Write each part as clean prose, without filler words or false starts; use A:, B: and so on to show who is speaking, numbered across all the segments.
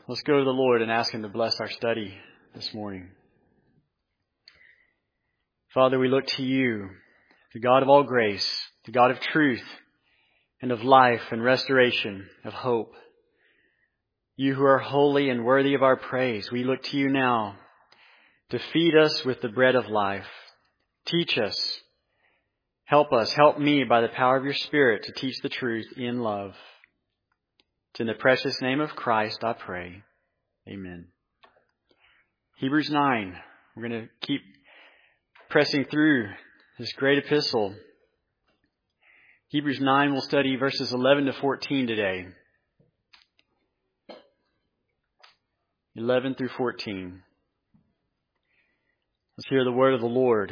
A: Let's go to the Lord and ask Him to bless our study this morning. Father, we look to You, the God of all grace, the God of truth and of life and restoration, of hope. You who are holy and worthy of our praise, we look to You now to feed us with the bread of life. Teach us. Help us. Help me by the power of Your Spirit to teach the truth in love. It's in the precious name of Christ I pray. Amen. Hebrews 9. We're going to keep pressing through this great epistle. Hebrews 9, we'll study verses 11 to 14 today. 11 through 14. Let's hear the word of the Lord.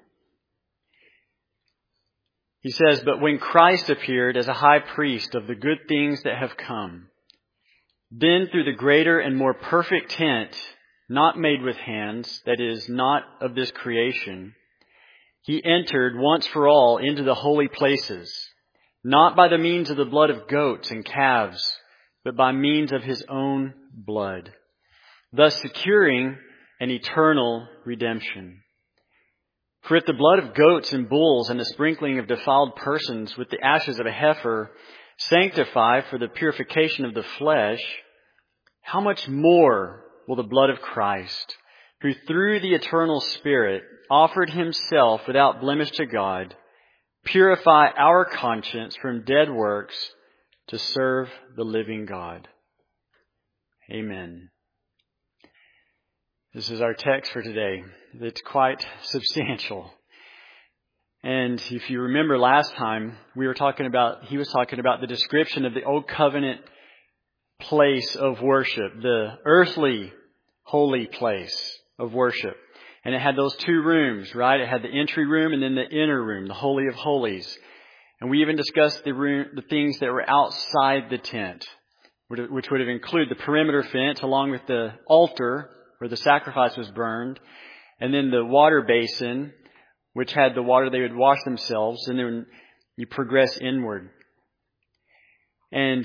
A: He says, "But when Christ appeared as a high priest of the good things that have come, then through the greater and more perfect tent, not made with hands, that is, not of this creation, He entered once for all into the holy places, not by the means of the blood of goats and calves, but by means of His own blood, thus securing an eternal redemption. For if the blood of goats and bulls and the sprinkling of defiled persons with the ashes of a heifer sanctify for the purification of the flesh, how much more will the blood of Christ, who through the eternal Spirit offered Himself without blemish to God, purify our conscience from dead works to serve the living God." Amen. This is our text for today. It's quite substantial. And if you remember last time, he was talking about the description of the Old Covenant place of worship, the earthly holy place of worship. And it had those two rooms, right? It had the entry room and then the inner room, the Holy of Holies. And we even discussed the things that were outside the tent, which would have included the perimeter fence along with the altar where the sacrifice was burned, and then the water basin, which had the water they would wash themselves, and then you progress inward. And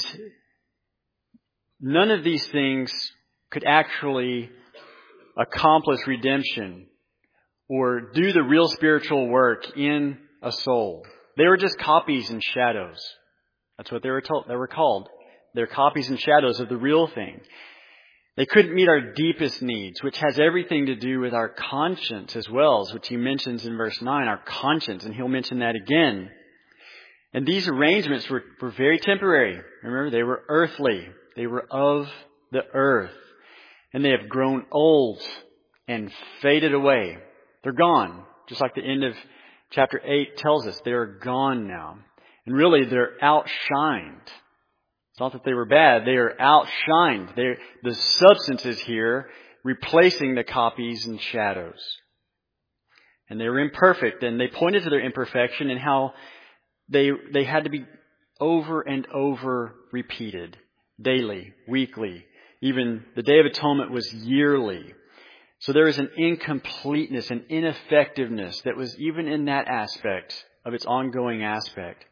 A: none of these things could actually accomplish redemption or do the real spiritual work in a soul. They were just copies and shadows. That's what they were called. They're copies and shadows of the real thing. They couldn't meet our deepest needs, which has everything to do with our conscience as well, which he mentions in verse 9, our conscience, and he'll mention that again. And these arrangements were very temporary. Remember, they were earthly. They were of the earth. And they have grown old and faded away. They're gone. Just like the end of chapter 8 tells us, they're gone now. And really, they're outshined. It's not that they were bad. They are outshined. The substance is here, replacing the copies and shadows. And they were imperfect, and they pointed to their imperfection and how they had to be over and over repeated, daily, weekly. Even the Day of Atonement was yearly. So there was an incompleteness, an ineffectiveness that was even in that aspect of its ongoing aspect.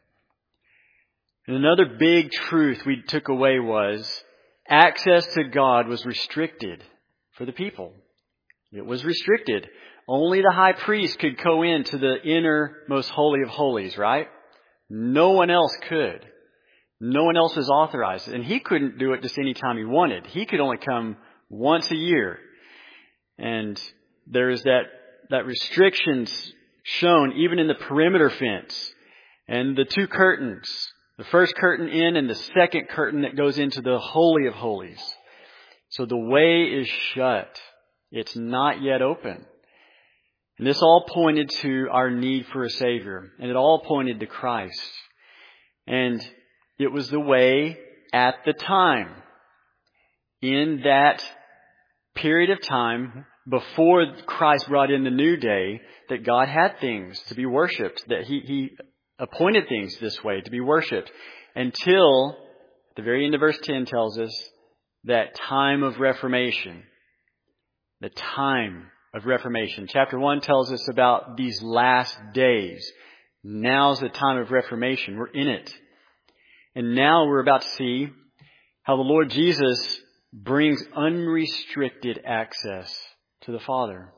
A: And another big truth we took away was access to God was restricted for the people. It was restricted. Only the high priest could go into the inner most holy of holies, right? No one else could. No one else was authorized. And he couldn't do it just any time he wanted. He could only come once a year. And there is that restrictions shown even in the perimeter fence and the two curtains. The first curtain in and the second curtain that goes into the Holy of Holies. So the way is shut. It's not yet open. And this all pointed to our need for a Savior. And it all pointed to Christ. And it was the way at the time. In that period of time before Christ brought in the new day, that God had things to be worshipped, that He appointed things this way to be worshipped until the very end of verse 10 tells us that time of Reformation. The time of Reformation. Chapter 1 tells us about these last days. Now's the time of Reformation. We're in it. And now we're about to see how the Lord Jesus brings unrestricted access to the Father.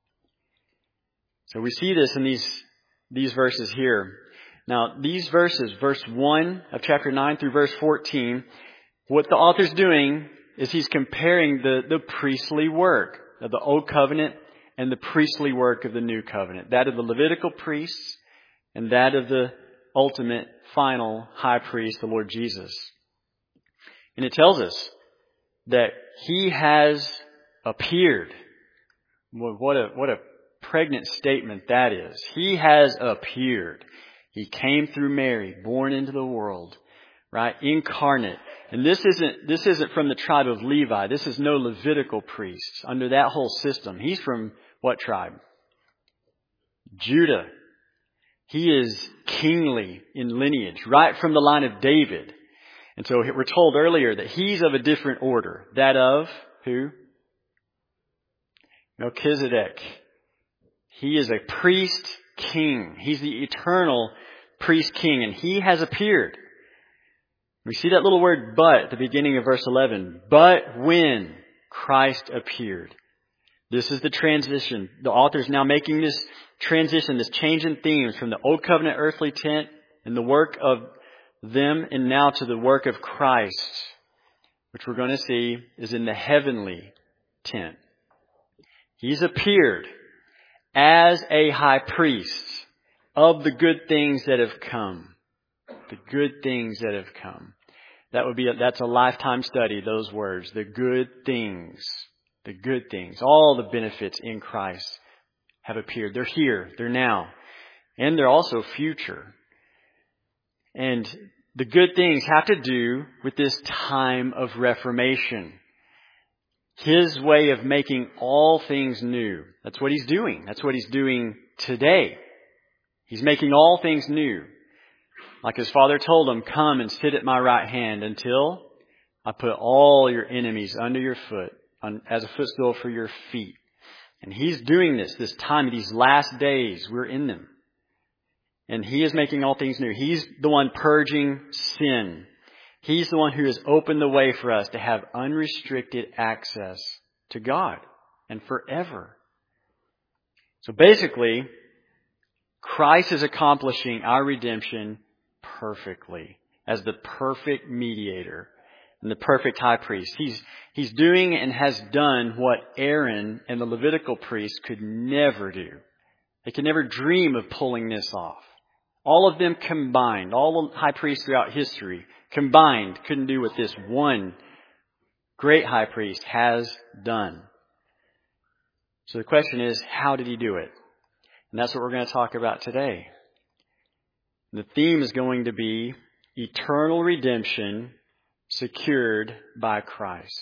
A: So we see this in these verses here. Now, these verses, verse 1 of chapter 9 through verse 14, what the author's doing is he's comparing the priestly work of the Old Covenant and the priestly work of the New Covenant. That of the Levitical priests and that of the ultimate, final high priest, the Lord Jesus. And it tells us that He has appeared. What a pregnant statement that is. He has appeared. He came through Mary, born into the world, right? Incarnate. And this isn't from the tribe of Levi. This is no Levitical priest under that whole system. He's from what tribe? Judah. He is kingly in lineage, right from the line of David. And so we're told earlier that he's of a different order. That of who? Melchizedek. He is a priest king. He's the eternal priest king, and he has appeared. We see that little word but at the beginning of verse 11. But when Christ appeared. This is the transition. The author's now making this transition, this change in themes from the Old Covenant earthly tent and the work of them and now to the work of Christ, which we're going to see is in the heavenly tent. He's appeared as a high priest of the good things that have come. The good things that have come. That's a lifetime study, those words. The good things. The good things. All the benefits in Christ have appeared. They're here. They're now. And they're also future. And the good things have to do with this time of reformation. His way of making all things new. That's what He's doing. That's what He's doing today. He's making all things new. Like His Father told Him, come and sit at my right hand until I put all your enemies under your foot as a footstool for your feet. And He's doing this time, these last days, we're in them. And He is making all things new. He's the one purging sin. He's the one who has opened the way for us to have unrestricted access to God and forever. So basically, Christ is accomplishing our redemption perfectly as the perfect mediator and the perfect high priest. He's doing and has done what Aaron and the Levitical priests could never do. They could never dream of pulling this off. All of them combined, all the high priests throughout history combined couldn't do what this one great high priest has done. So the question is, how did He do it? And that's what we're going to talk about today. The theme is going to be eternal redemption secured by Christ.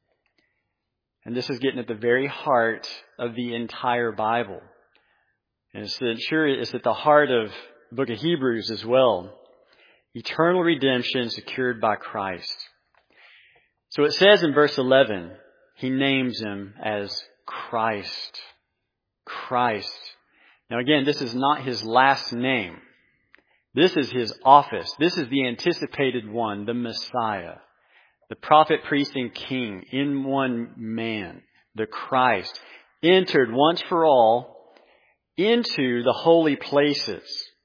A: And this is getting at the very heart of the entire Bible. And it's at the heart of the book of Hebrews as well. Eternal redemption secured by Christ. So it says in verse 11, He names Him as Christ. Christ. Now again, this is not His last name. This is His office. This is the anticipated one, the Messiah. The prophet, priest, and king in one man. The Christ. Entered once for all into the holy places.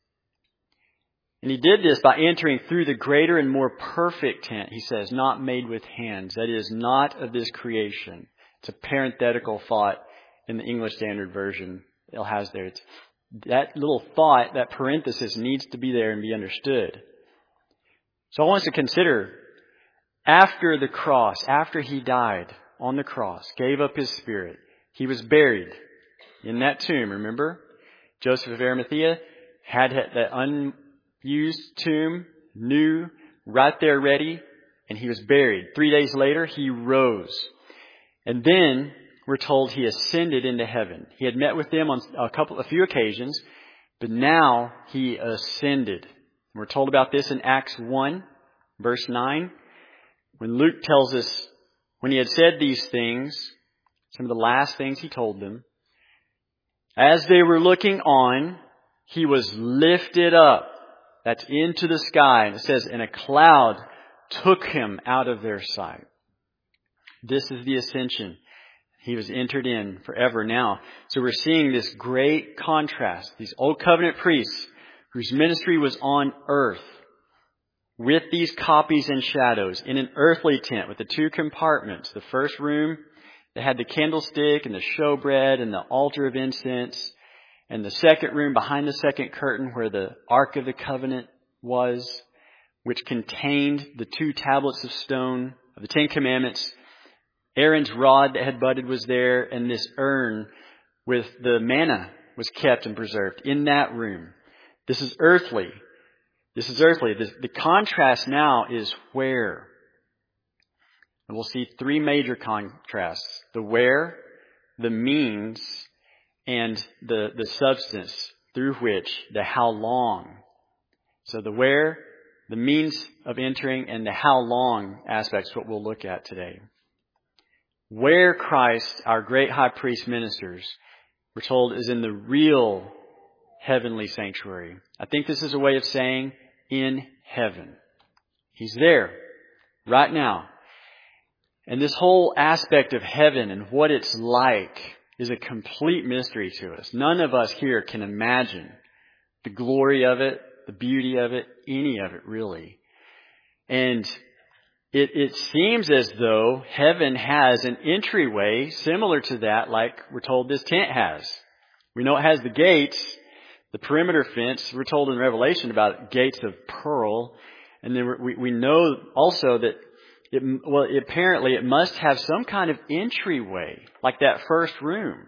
A: And He did this by entering through the greater and more perfect tent, he says, not made with hands. That is not of this creation. It's a parenthetical thought in the English Standard Version. It has there. It's that little thought, that parenthesis needs to be there and be understood. So I want us to consider after the cross, after He died on the cross, gave up His spirit, He was buried in that tomb, remember? Joseph of Arimathea had that unused tomb, new, right there ready, and He was buried. 3 days later, He rose. And then we're told He ascended into heaven. He had met with them on a few occasions, but now He ascended. We're told about this in Acts 1, verse 9, when Luke tells us when He had said these things, some of the last things He told them, as they were looking on, He was lifted up. That's into the sky. And it says, and a cloud took Him out of their sight. This is the ascension. He was entered in forever now. So we're seeing this great contrast. These old covenant priests whose ministry was on earth with these copies and shadows in an earthly tent with the two compartments. The first room that had the candlestick and the showbread and the altar of incense. And the second room behind the second curtain where the Ark of the Covenant was, which contained the 2 tablets of stone of the 10 Commandments. Aaron's rod that had budded was there, and this urn with the manna was kept and preserved in that room. This is earthly. This is earthly. The contrast now is where. And we'll see 3 major contrasts. The where, the means, and the substance through which, the how long. So the where, the means of entering, and the how long aspects, what we'll look at today. Where Christ, our great high priest, ministers, we're told, is in the real heavenly sanctuary. I think this is a way of saying in heaven. He's there right now. And this whole aspect of heaven and what it's like is a complete mystery to us. None of us here can imagine the glory of it, the beauty of it, any of it really. And it seems as though heaven has an entryway similar to that, like we're told this tent has. We know it has the gates, the perimeter fence. We're told in Revelation about gates of pearl. And then we know also that apparently it must have some kind of entryway, like that first room.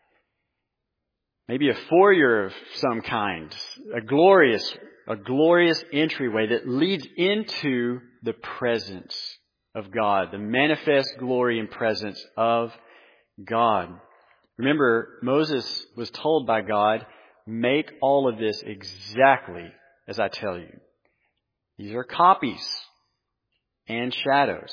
A: Maybe a foyer of some kind. A glorious entryway that leads into the presence of God, the manifest glory and presence of God. Remember, Moses was told by God, make all of this exactly as I tell you. These are copies and shadows.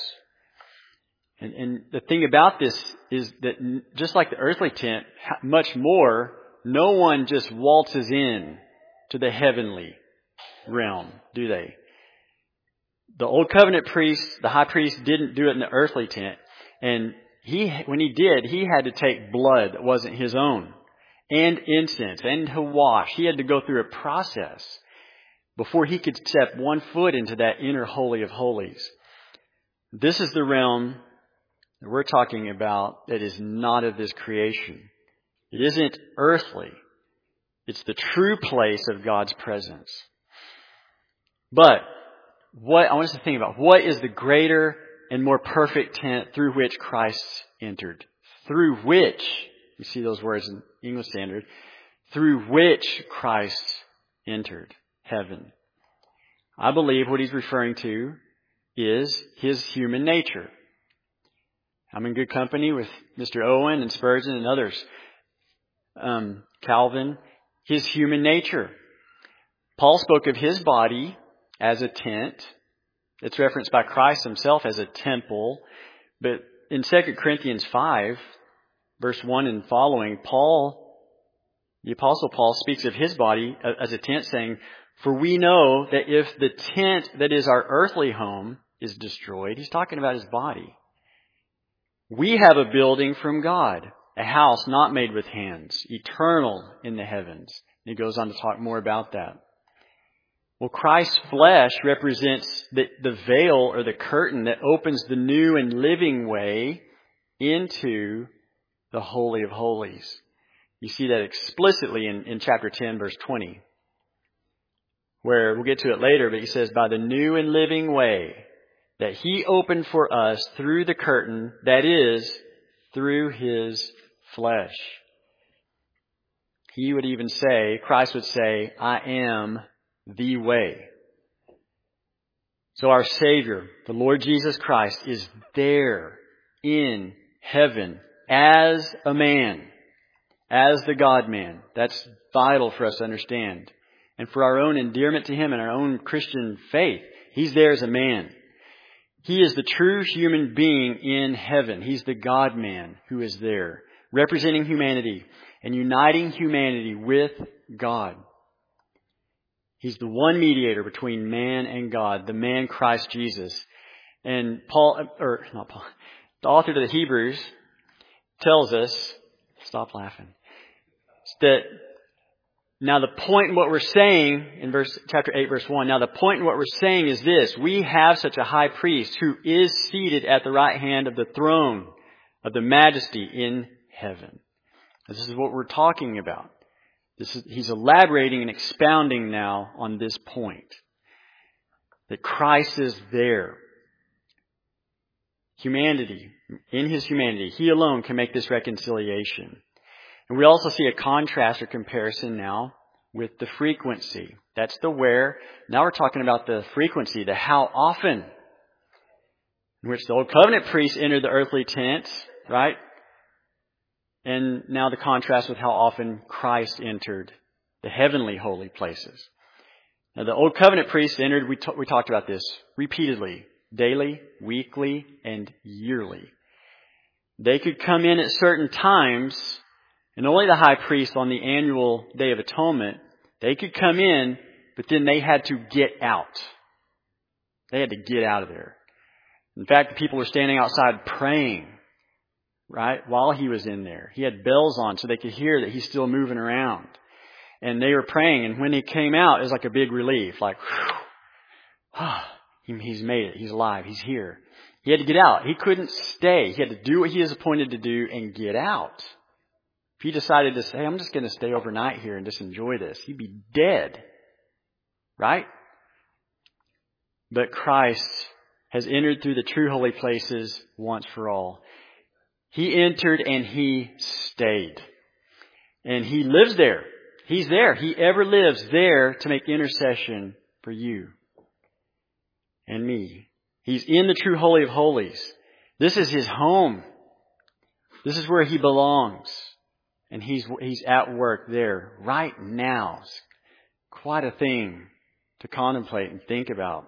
A: And the thing about this is that just like the earthly tent, much more, no one just waltzes in to the heavenly realm, do they? The old covenant priest, the high priest, didn't do it in the earthly tent. And when he did, he had to take blood that wasn't his own, and incense, and to wash. He had to go through a process before he could step one foot into that inner holy of holies. This is the realm that we're talking about that is not of this creation. It isn't earthly. It's the true place of God's presence. But I want us to think about, what is the greater and more perfect tent through which Christ entered? Through which, you see those words in English Standard, through which Christ entered heaven. I believe what he's referring to is his human nature. I'm in good company with Mr. Owen and Spurgeon and others. Calvin, his human nature. Paul spoke of his body as a tent. It's referenced by Christ himself as a temple. But in 2 Corinthians 5, verse 1 and following, the Apostle Paul speaks of his body as a tent, saying, for we know that if the tent that is our earthly home is destroyed, he's talking about his body, we have a building from God, a house not made with hands, eternal in the heavens. And he goes on to talk more about that. Well, Christ's flesh represents the veil or the curtain that opens the new and living way into the Holy of Holies. You see that explicitly in chapter 10, verse 20, where we'll get to it later, but he says, by the new and living way that he opened for us through the curtain, that is, through his flesh. He would even say, Christ would say, I am the way. So our Savior, the Lord Jesus Christ, is there in heaven as a man, as the God-man. That's vital for us to understand. And for our own endearment to him and our own Christian faith, he's there as a man. He is the true human being in heaven. He's the God-man who is there, representing humanity and uniting humanity with God. He's the one mediator between man and God, the man Christ Jesus. And the author to the Hebrews tells us, stop laughing, that now the point in what we're saying in chapter 8, verse 1, now the point in what we're saying is this: we have such a high priest who is seated at the right hand of the throne of the majesty in heaven. This is what we're talking about. He's elaborating and expounding now on this point. That Christ is there. Humanity, in His humanity, He alone can make this reconciliation. And we also see a contrast or comparison now with the frequency. That's the where. Now we're talking about the frequency, the how often, in which the Old Covenant priests entered the earthly tents, right? And now the contrast with how often Christ entered the heavenly holy places. Now the Old Covenant priests entered, we talked about this repeatedly, daily, weekly, and yearly. They could come in at certain times, and only the high priest on the annual Day of Atonement, they could come in, but then they had to get out. They had to get out of there. In fact, the people were standing outside praying, right, while He was in there. He had bells on so they could hear that He's still moving around. And they were praying, and when He came out, it was like a big relief, like, He's made it. He's alive. He's here. He had to get out. He couldn't stay. He had to do what He is appointed to do and get out. If He decided to say, I'm just going to stay overnight here and just enjoy this, He'd be dead. Right? But Christ has entered through the true holy places once for all. He entered and He stayed. And He lives there. He's there. He ever lives there to make intercession for you and me. He's in the true Holy of Holies. This is His home. This is where He belongs. And He's at work there right now. It's quite a thing to contemplate and think about.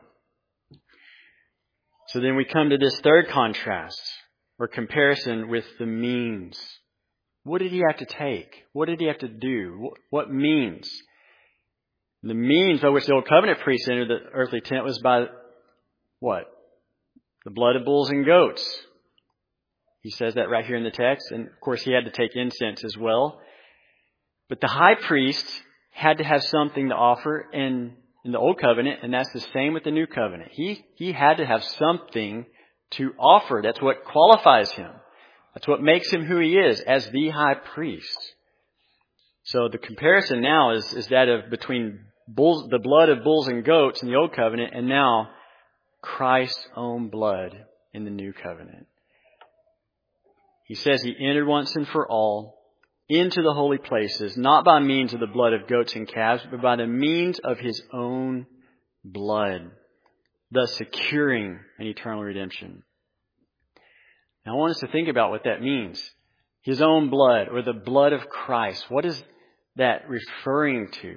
A: So then we come to this third contrast or comparison with the means. What did He have to take? What did He have to do? What means? The means by which the Old Covenant priests entered the earthly tent was by what? The blood of bulls and goats. He says that right here in the text. And of course, he had to take incense as well. But the high priest had to have something to offer in the Old Covenant, and that's the same with the New Covenant. He had to have something to offer. That's what qualifies him. That's what makes him who he is as the high priest. So the comparison now is that of between the blood of bulls and goats in the Old Covenant and now Christ's own blood in the New Covenant. He says He entered once and for all into the holy places, not by means of the blood of goats and calves, but by the means of His own blood, thus securing an eternal redemption. Now I want us to think about what that means. His own blood, or the blood of Christ. What is that referring to?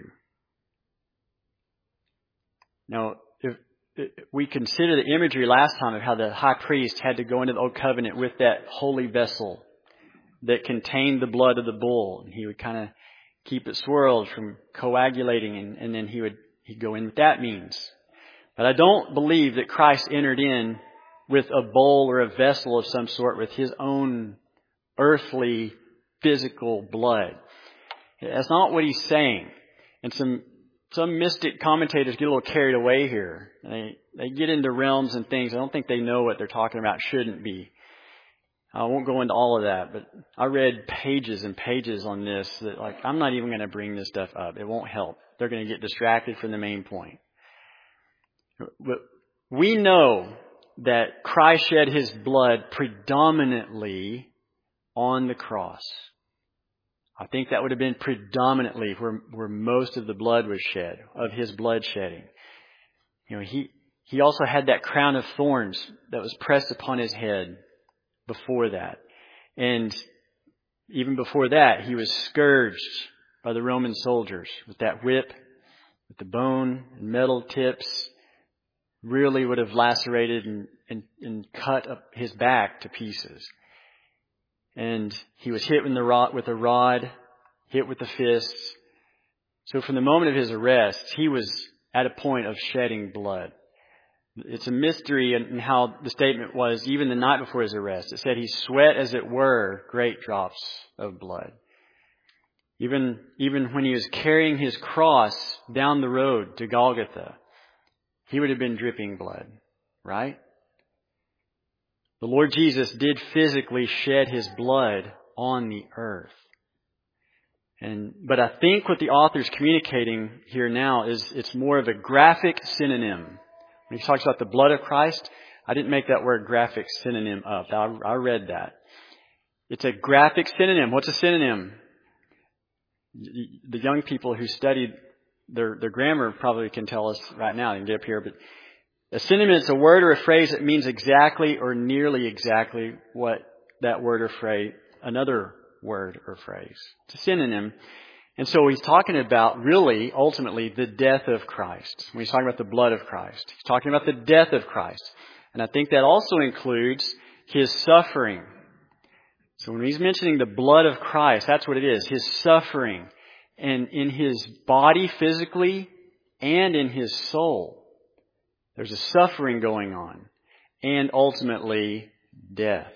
A: Now, if we consider the imagery last time of how the high priest had to go into the Old Covenant with that holy vessel that contained the blood of the bull. And he would kind of keep it swirled from coagulating, and then he'd go in with that means. But I don't believe that Christ entered in with a bowl or a vessel of some sort with His own earthly, physical blood. That's not what He's saying. And some mystic commentators get a little carried away here. They get into realms and things. I don't think they know what they're talking about. Shouldn't be. I won't go into all of that, but I read pages and pages on this that, I'm not even going to bring this stuff up. It won't help. They're going to get distracted from the main point. But we know that Christ shed His blood predominantly on the cross. I think that would have been predominantly where most of the blood was shed, of His blood shedding. He also had that crown of thorns that was pressed upon His head before that. And even before that, He was scourged by the Roman soldiers with that whip, with the bone and metal tips. Really would have lacerated and cut up His back to pieces. And He was hit with a rod, hit with the fists. So from the moment of His arrest, He was at a point of shedding blood. It's a mystery in how the statement was even the night before his arrest. It said he sweat, as it were, great drops of blood. Even when he was carrying his cross down the road to Golgotha, he would have been dripping blood, right? The Lord Jesus did physically shed his blood on the earth. But I think what the author's communicating here now is it's more of a graphic synonym. When he talks about the blood of Christ, I didn't make that word graphic synonym up. I read that. It's a graphic synonym. What's a synonym? The young people who studied their grammar probably can tell us right now. They can get up here. But a synonym is a word or a phrase that means exactly or nearly exactly what that word or phrase, another word or phrase. It's a synonym. And so he's talking about really, ultimately, the death of Christ. When he's talking about the blood of Christ. He's talking about the death of Christ. And I think that also includes his suffering. So when he's mentioning the blood of Christ, that's what it is. His suffering. And in his body physically and in his soul. There's a suffering going on. And ultimately, death.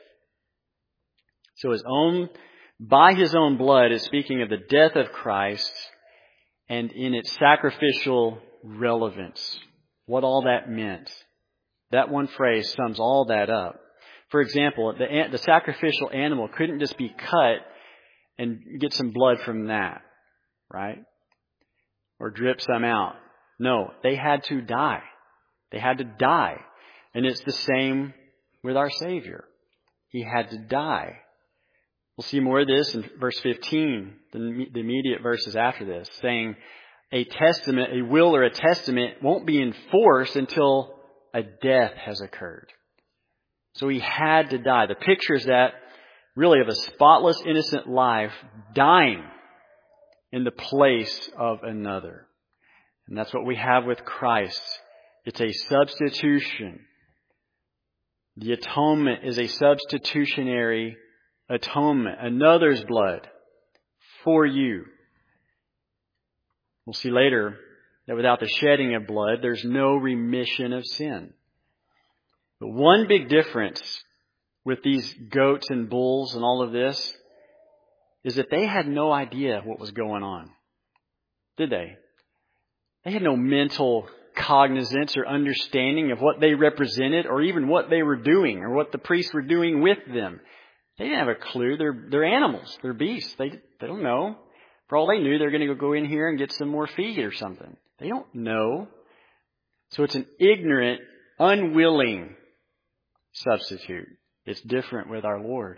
A: So by his own blood is speaking of the death of Christ and in its sacrificial relevance. What all that meant. That one phrase sums all that up. For example, the sacrificial animal couldn't just be cut and get some blood from that, right? Or drip some out. No, they had to die. They had to die. And it's the same with our Savior. He had to die. We'll see more of this in verse 15, the immediate verses after this, saying a will or a testament won't be enforced until a death has occurred. So he had to die. The picture is that really of a spotless, innocent life dying in the place of another. And that's what we have with Christ. It's a substitution. The atonement is a substitutionary atonement. Another's blood for you. We'll see later that without the shedding of blood, there's no remission of sin. But one big difference with these goats and bulls and all of this is that they had no idea what was going on. Did they? They had no mental cognizance or understanding of what they represented or even what they were doing or what the priests were doing with them. They didn't have a clue. They're animals. They're beasts. They don't know. For all they knew, they're going to go in here and get some more feed or something. They don't know. So it's an ignorant, unwilling substitute. It's different with our Lord.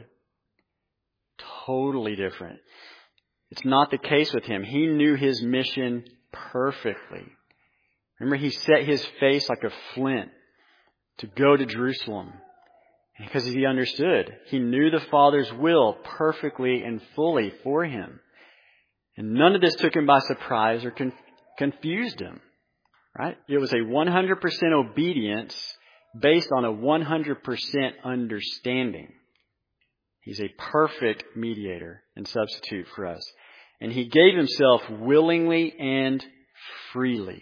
A: Totally different. It's not the case with him. He knew his mission perfectly. Remember, he set his face like a flint to go to Jerusalem. Because he understood. He knew the Father's will perfectly and fully for him. And none of this took him by surprise or confused him. Right? It was a 100% obedience based on a 100% understanding. He's a perfect mediator and substitute for us. And he gave himself willingly and freely.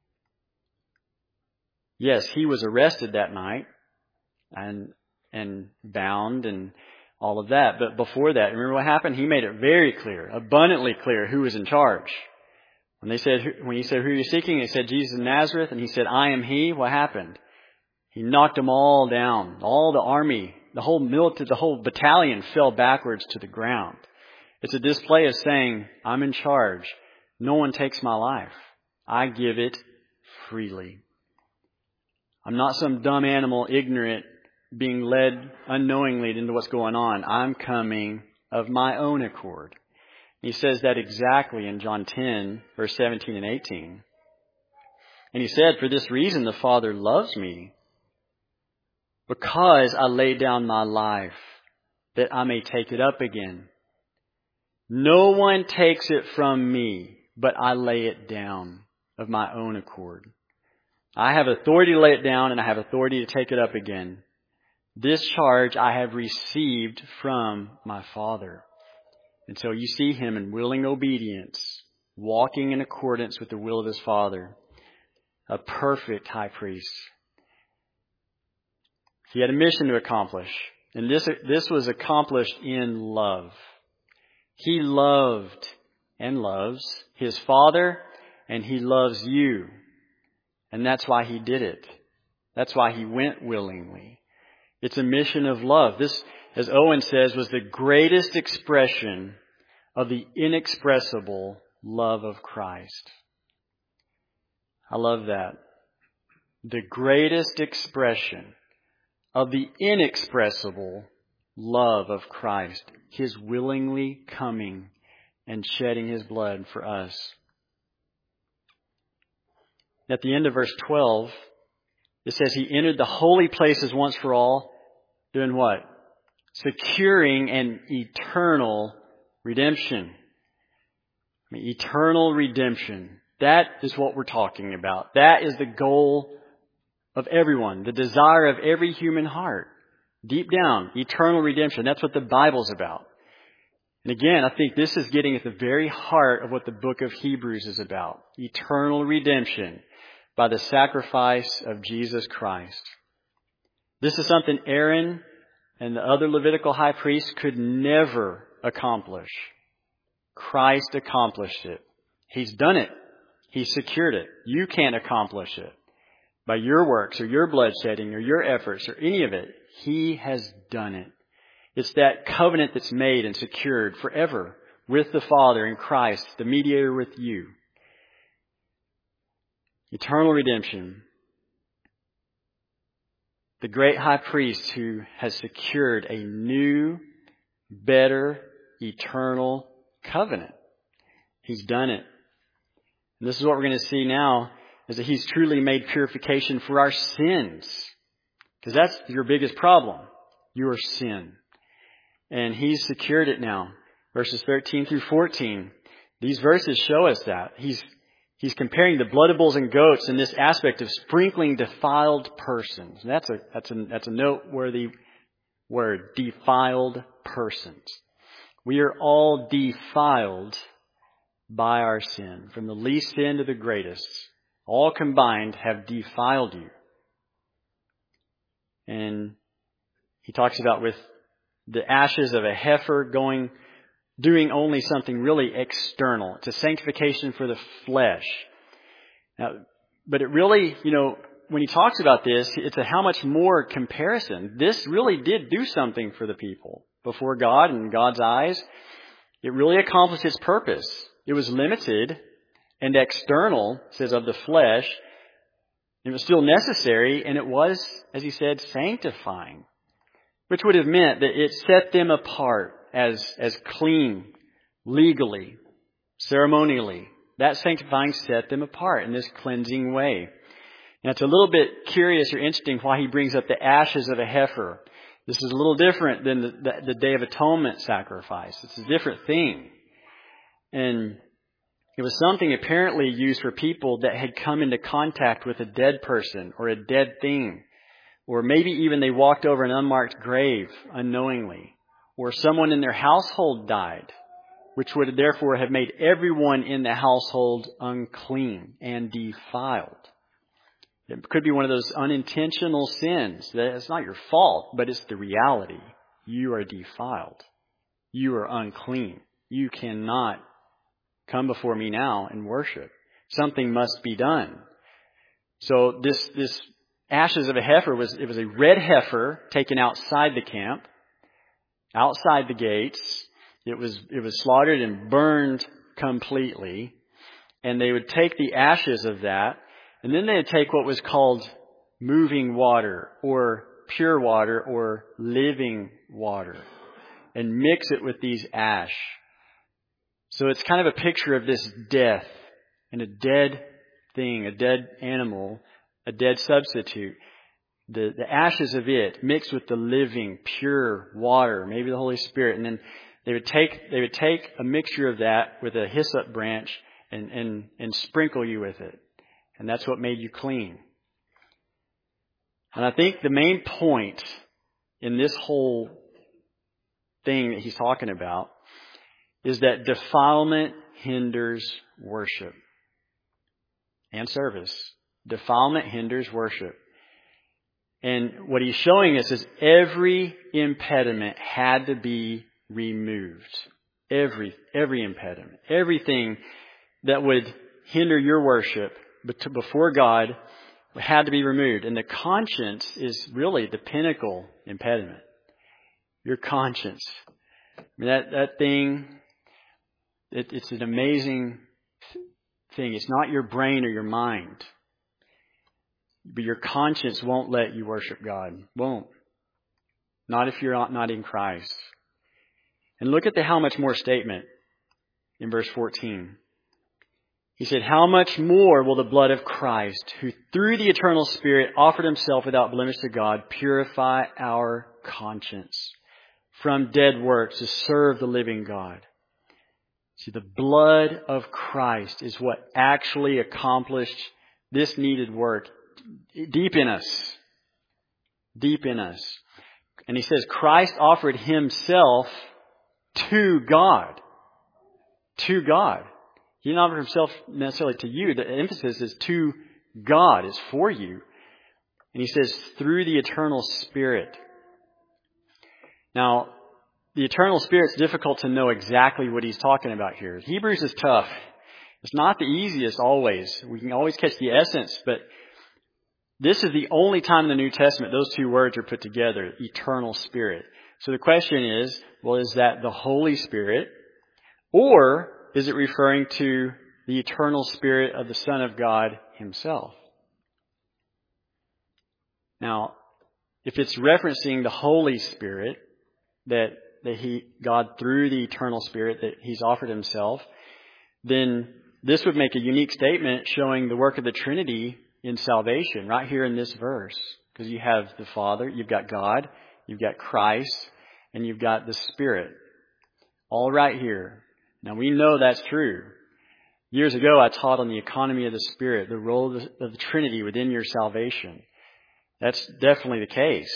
A: Yes, he was arrested that night and bound and all of that. But before that, remember what happened? He made it very clear, abundantly clear who was in charge. When he said, who are you seeking? They said, Jesus of Nazareth. And he said, I am he. What happened? He knocked them all down. All the army, the whole battalion fell backwards to the ground. It's a display of saying, I'm in charge. No one takes my life. I give it freely. I'm not some dumb animal, ignorant, being led unknowingly into what's going on. I'm coming of my own accord. He says that exactly in John 10, verse 17 and 18. And he said, for this reason the Father loves me, because I laid down my life, that I may take it up again. No one takes it from me, but I lay it down of my own accord. I have authority to lay it down, and I have authority to take it up again. This charge I have received from my Father. And so you see him in willing obedience, walking in accordance with the will of his Father, a perfect high priest. He had a mission to accomplish. And this was accomplished in love. He loved and loves His Father, and He loves you. And that's why He did it. That's why He went willingly. It's a mission of love. This, as Owen says, was the greatest expression of the inexpressible love of Christ. I love that. The greatest expression of the inexpressible love of Christ. His willingly coming and shedding His blood for us. At the end of verse 12, it says He entered the holy places once for all, doing what? Securing an eternal redemption. Eternal redemption. That is what we're talking about. That is the goal of everyone, the desire of every human heart. Deep down, eternal redemption. That's what the Bible's about. And again, I think this is getting at the very heart of what the book of Hebrews is about. Eternal redemption by the sacrifice of Jesus Christ. This is something Aaron and the other Levitical high priests could never accomplish. Christ accomplished it. He's done it. He secured it. You can't accomplish it by your works or your bloodshedding or your efforts or any of it. He has done it. It's that covenant that's made and secured forever with the Father in Christ, the mediator with you. Eternal redemption. The great high priest who has secured a new, better, eternal covenant. He's done it. And this is what we're going to see now, is that He's truly made purification for our sins. Because that's your biggest problem, your sin. And He's secured it now. Verses 13 through 14. These verses show us that. He's comparing the blood of bulls and goats in this aspect of sprinkling defiled persons. And that's a noteworthy word, defiled persons. We are all defiled by our sin, from the least sin to the greatest. All combined have defiled you. And he talks about with the ashes of a heifer doing only something really external. It's a sanctification for the flesh. Now, but it really, when he talks about this, it's a how much more comparison. This really did do something for the people before God and God's eyes. It really accomplished its purpose. It was limited and external, it says, of the flesh. It was still necessary, and it was, as he said, sanctifying. Which would have meant that it set them apart as clean, legally, ceremonially. That sanctifying set them apart in this cleansing way. Now it's a little bit curious or interesting why he brings up the ashes of a heifer. This is a little different than the Day of Atonement sacrifice. It's a different thing. And it was something apparently used for people that had come into contact with a dead person or a dead thing. Or maybe even they walked over an unmarked grave unknowingly. Or someone in their household died, which would therefore have made everyone in the household unclean and defiled. It could be one of those unintentional sins that it's not your fault, but it's the reality. You are defiled. You are unclean. You cannot come before me now and worship. Something must be done. So this ashes of a heifer was a red heifer taken outside the camp, outside the gates. It was slaughtered and burned completely. And they would take the ashes of that, and then they would take what was called moving water or pure water or living water and mix it with these ash. So it's kind of a picture of this death and a dead thing, a dead animal, a dead substitute. The ashes of it mixed with the living, pure water, maybe the Holy Spirit. And then they would take a mixture of that with a hyssop branch and sprinkle you with it. And that's what made you clean. And I think the main point in this whole thing that he's talking about is that defilement hinders worship and service. Defilement hinders worship. And what he's showing us is every impediment had to be removed. Every impediment. Everything that would hinder your worship before God had to be removed. And the conscience is really the pinnacle impediment. Your conscience. I mean, that thing, it's an amazing thing. It's not your brain or your mind. But your conscience won't let you worship God. Won't. Not if you're not in Christ. And look at the how much more statement in verse 14. He said, how much more will the blood of Christ, who through the eternal Spirit offered himself without blemish to God, purify our conscience from dead works to serve the living God? See, the blood of Christ is what actually accomplished this needed work deep in us. Deep in us. And he says Christ offered himself to God. To God. He didn't offer himself necessarily to you. The emphasis is to God. It's for you. And he says through the eternal Spirit. Now, the eternal Spirit's difficult to know exactly what he's talking about here. Hebrews is tough. It's not the easiest always. We can always catch the essence, but this is the only time in the New Testament those two words are put together, eternal Spirit. So the question is, well, is that the Holy Spirit, or is it referring to the eternal Spirit of the Son of God himself? Now, if it's referencing the Holy Spirit, that God through the eternal Spirit that he's offered himself, then this would make a unique statement showing the work of the Trinity in salvation right here in this verse. Because you have the Father, you've got God, you've got Christ, and you've got the Spirit. All right here. Now we know that's true. Years ago I taught on the economy of the Spirit, the role of the Trinity within your salvation. That's definitely the case.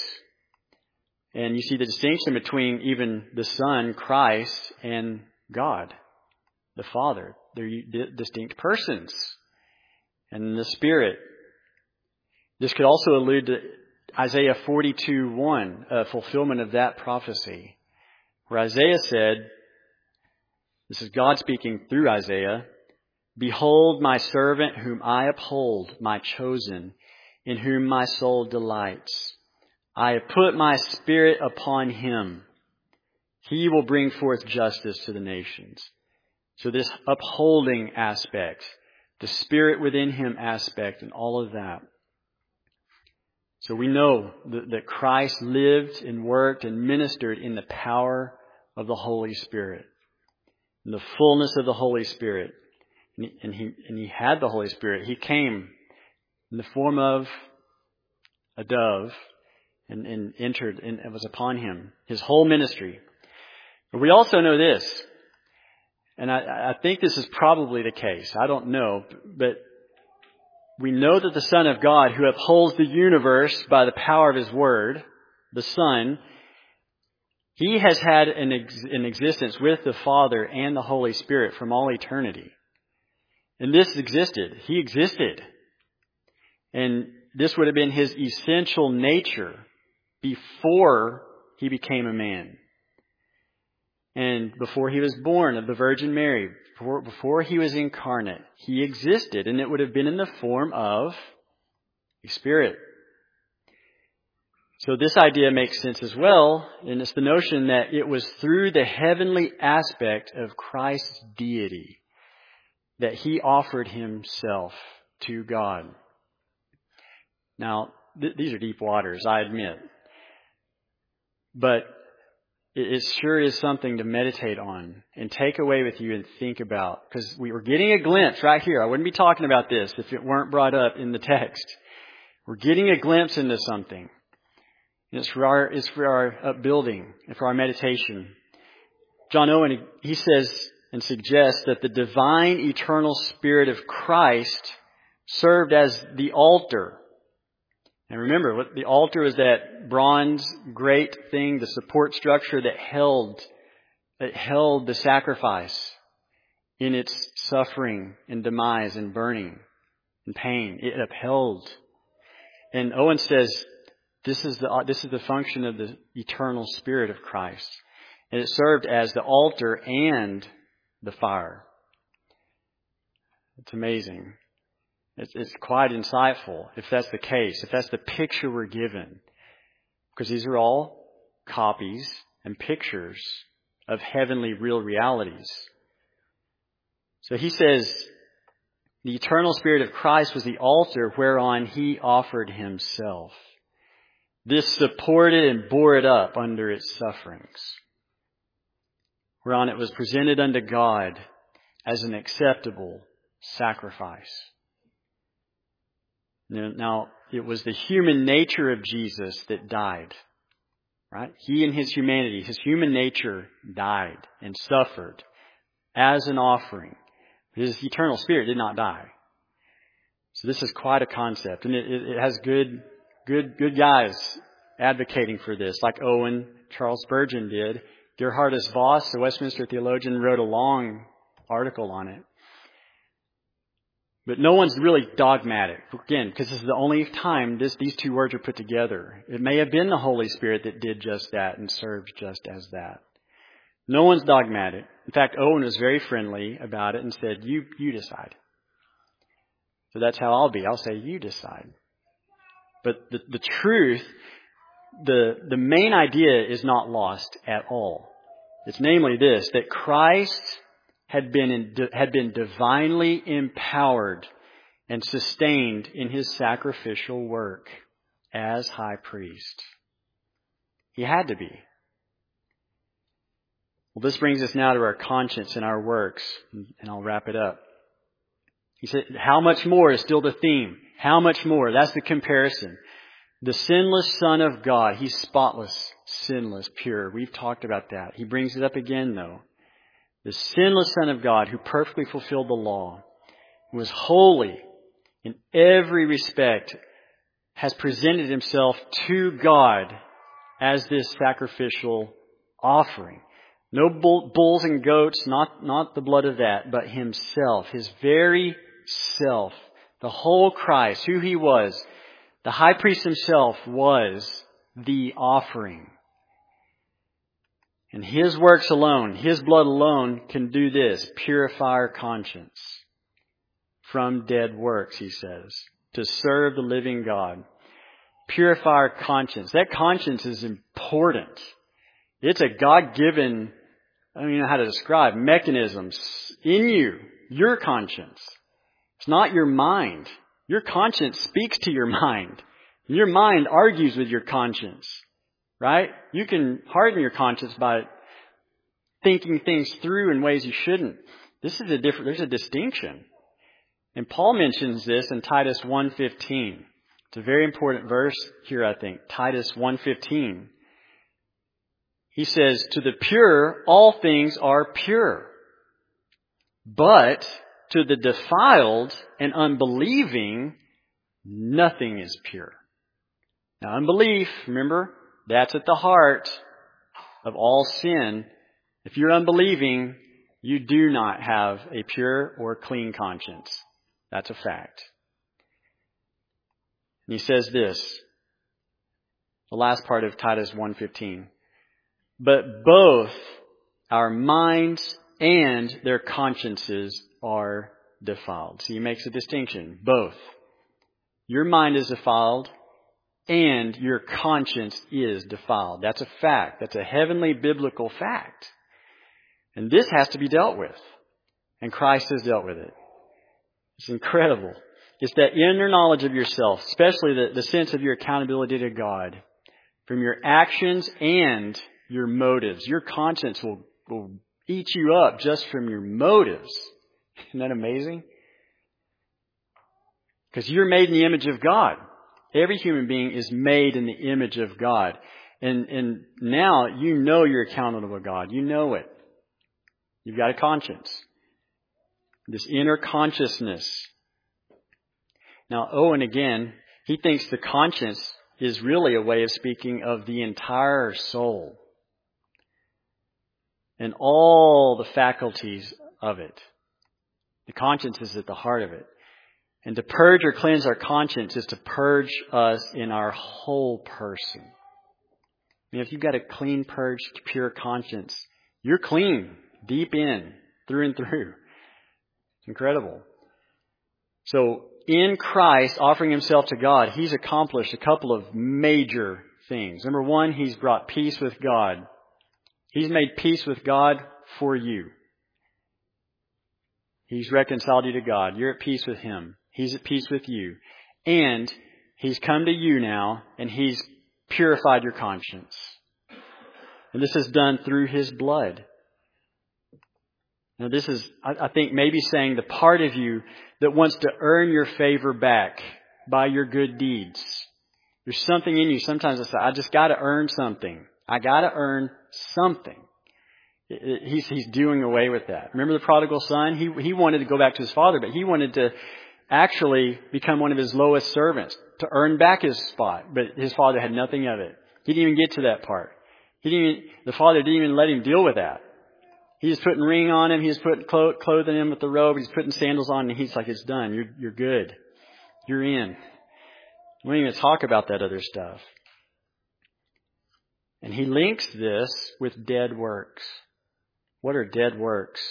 A: And you see the distinction between even the Son, Christ, and God, the Father. They're distinct persons. And the Spirit. This could also allude to Isaiah 42:1, a fulfillment of that prophecy, where Isaiah said, this is God speaking through Isaiah, behold my servant whom I uphold, my chosen, in whom my soul delights. I have put my Spirit upon him. He will bring forth justice to the nations. So this upholding aspect, the Spirit within him aspect, and all of that. So we know that Christ lived and worked and ministered in the power of the Holy Spirit, in the fullness of the Holy Spirit. And he had the Holy Spirit. He came in the form of a dove and entered and it was upon him, his whole ministry. But we also know this, and I think this is probably the case. I don't know, but we know that the Son of God, who upholds the universe by the power of his word, the Son, he has had an existence with the Father and the Holy Spirit from all eternity. And this existed. He existed. And this would have been his essential nature before he became a man. And before he was born of the Virgin Mary, before he was incarnate, he existed, and it would have been in the form of a Spirit. So this idea makes sense as well, and it's the notion that it was through the heavenly aspect of Christ's deity that he offered himself to God. Now, these are deep waters, I admit. But it sure is something to meditate on and take away with you and think about. Because we were getting a glimpse right here. I wouldn't be talking about this if it weren't brought up in the text. We're getting a glimpse into something. And it's for our upbuilding and for our meditation. John Owen, he says and suggests that the divine eternal Spirit of Christ served as the altar. And remember, what the altar is, that bronze great thing, the support structure that held the sacrifice in its suffering and demise and burning and pain. It upheld. And Owen says This is the function of the eternal Spirit of Christ. And it served as the altar and the fire. It's amazing. It's quite insightful if that's the case, if that's the picture we're given. Because these are all copies and pictures of heavenly real realities. So he says, the eternal Spirit of Christ was the altar whereon he offered himself. This supported and bore it up under its sufferings, whereon it was presented unto God as an acceptable sacrifice. Now, it was the human nature of Jesus that died, right? He in his humanity, his human nature died and suffered as an offering. His eternal Spirit did not die. So this is quite a concept, and it has good guys advocating for this, like Owen, Charles Spurgeon did. Gerhardus Voss, the Westminster theologian, wrote a long article on it. But no one's really dogmatic, again, because this is the only time these two words are put together. It may have been the Holy Spirit that did just that and served just as that. No one's dogmatic. In fact, Owen was very friendly about it and said, you decide. So that's how I'll be. I'll say, you decide. But the truth, the main idea is not lost at all. It's namely this, that Christ had been divinely empowered and sustained in his sacrificial work as high priest. He had to be. Well, this brings us now to our conscience and our works, and I'll wrap it up. He said, how much more is still the theme? How much more? That's the comparison. The sinless Son of God, he's spotless, sinless, pure. We've talked about that. He brings it up again, though. The sinless Son of God who perfectly fulfilled the law, was holy in every respect, has presented himself to God as this sacrificial offering. No bulls and goats, not the blood of that, but himself, his very self, the whole Christ, who he was. The high priest himself was the offering. And his works alone, his blood alone can do this, purify our conscience from dead works, he says, to serve the living God. Purify our conscience. That conscience is important. It's a God-given, I don't even know how to describe, mechanisms in you, your conscience. It's not your mind. Your conscience speaks to your mind. Your mind argues with your conscience. Right? You can harden your conscience by thinking things through in ways you shouldn't. There's a distinction. And Paul mentions this in Titus 1:15. It's a very important verse here, I think. Titus 1:15. He says, to the pure, all things are pure. But to the defiled and unbelieving, nothing is pure. Now, unbelief, remember, that's at the heart of all sin. If you're unbelieving, you do not have a pure or clean conscience. That's a fact. And he says this, the last part of Titus 1:15. But both our minds and their consciences are defiled. So he makes a distinction. Both. Your mind is defiled and your conscience is defiled. That's a fact. That's a heavenly biblical fact. And this has to be dealt with. And Christ has dealt with it. It's incredible. It's that inner knowledge of yourself, especially the sense of your accountability to God, from your actions and your motives. Your conscience will eat you up just from your motives. Isn't that amazing? Because you're made in the image of God. Every human being is made in the image of God. And now you know you're accountable to God. You know it. You've got a conscience. This inner consciousness. Now, Owen, again, he thinks the conscience is really a way of speaking of the entire soul and all the faculties of it. The conscience is at the heart of it. And to purge or cleanse our conscience is to purge us in our whole person. I mean, if you've got a clean, purged, pure conscience, you're clean, deep in, through and through. It's incredible. So, in Christ, offering Himself to God, He's accomplished a couple of major things. Number one, He's brought peace with God. He's made peace with God for you. He's reconciled you to God. You're at peace with Him. He's at peace with you. And He's come to you now, and He's purified your conscience. And this is done through His blood. Now this is, I think, maybe saying the part of you that wants to earn your favor back by your good deeds. There's something in you. Sometimes I say, I just got to earn something. I got to earn something. He's doing away with that. Remember the prodigal son? He wanted to go back to his father, but he wanted to actually become one of his lowest servants to earn back his spot. But his father had nothing of it. He didn't even get to that part. The father didn't even let him deal with that. He was putting ring on him. He was putting clothing him with the robe. He's putting sandals on, and he's like, "It's done. You're good. You're in." We don't even talk about that other stuff. And he links this with dead works. What are dead works?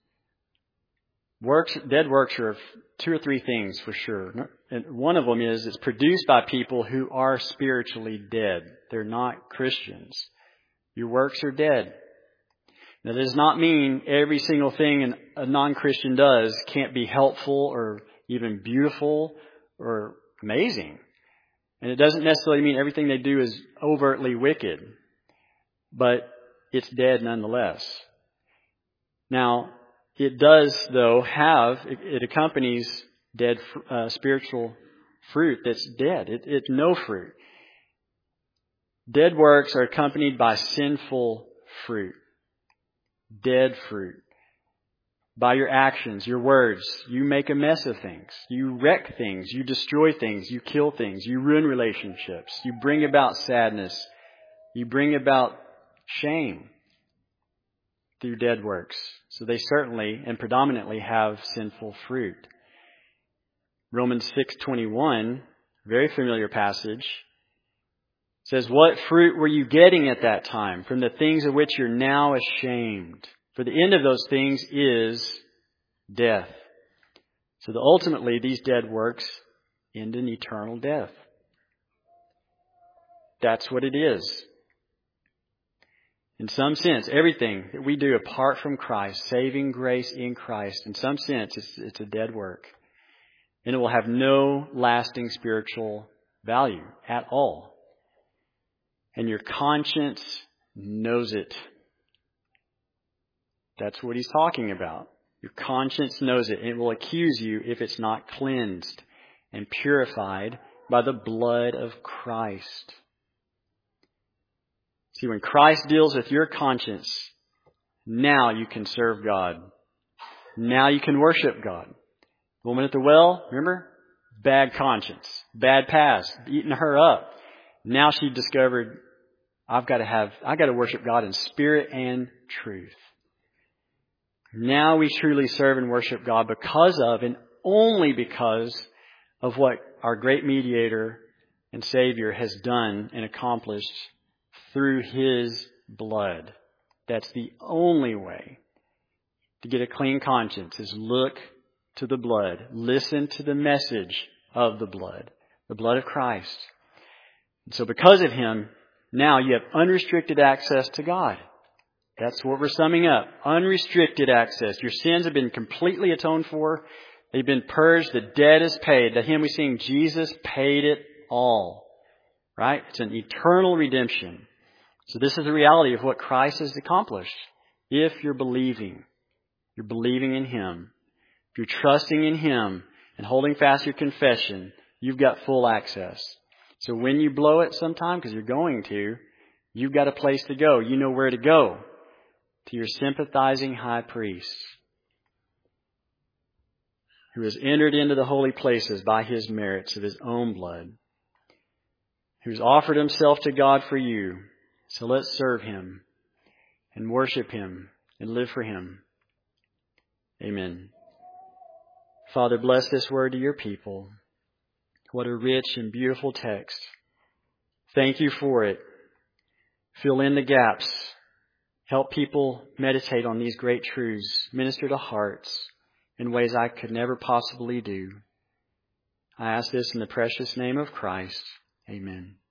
A: Dead works are 2 or 3 things for sure. And one of them is it's produced by people who are spiritually dead. They're not Christians. Your works are dead. Now, that does not mean every single thing a non-Christian does can't be helpful or even beautiful or amazing. And it doesn't necessarily mean everything they do is overtly wicked. But it's dead nonetheless. Now, it does, though, it accompanies dead spiritual fruit that's dead. It's no fruit. Dead works are accompanied by sinful fruit. Dead fruit. By your actions, your words, you make a mess of things. You wreck things. You destroy things. You kill things. You ruin relationships. You bring about sadness. You bring about shame through dead works. So they certainly and predominantly have sinful fruit. Romans 6:21, very familiar passage, says, "What fruit were you getting at that time from the things of which you're now ashamed? For the end of those things is death." So ultimately, these dead works end in eternal death. That's what it is. In some sense, everything that we do apart from Christ, saving grace in Christ, in some sense, it's a dead work. And it will have no lasting spiritual value at all. And your conscience knows it. That's what he's talking about. Your conscience knows it. And it will accuse you if it's not cleansed and purified by the blood of Christ. See, when Christ deals with your conscience, now you can serve God. Now you can worship God. The woman at the well, remember? Bad conscience. Bad past. Eating her up. Now she discovered, I've got to worship God in spirit and truth. Now we truly serve and worship God because of and only because of what our great mediator and Savior has done and accomplished through His blood. That's the only way to get a clean conscience is look to the blood. Listen to the message of the blood of Christ. And so because of Him, now you have unrestricted access to God. That's what we're summing up. Unrestricted access. Your sins have been completely atoned for. They've been purged. The debt is paid. The hymn we sing, Jesus paid it all. Right? It's an eternal redemption. So this is the reality of what Christ has accomplished. If you're believing in Him, if you're trusting in Him and holding fast your confession, you've got full access. So when you blow it sometime, because you're going to, you've got a place to go. You know where to go. To your sympathizing high priest who has entered into the holy places by His merits of His own blood, who's offered Himself to God for you. So let's serve Him and worship Him and live for Him. Amen. Father, bless this word to your people. What a rich and beautiful text. Thank you for it. Fill in the gaps. Help people meditate on these great truths. Minister to hearts in ways I could never possibly do. I ask this in the precious name of Christ. Amen.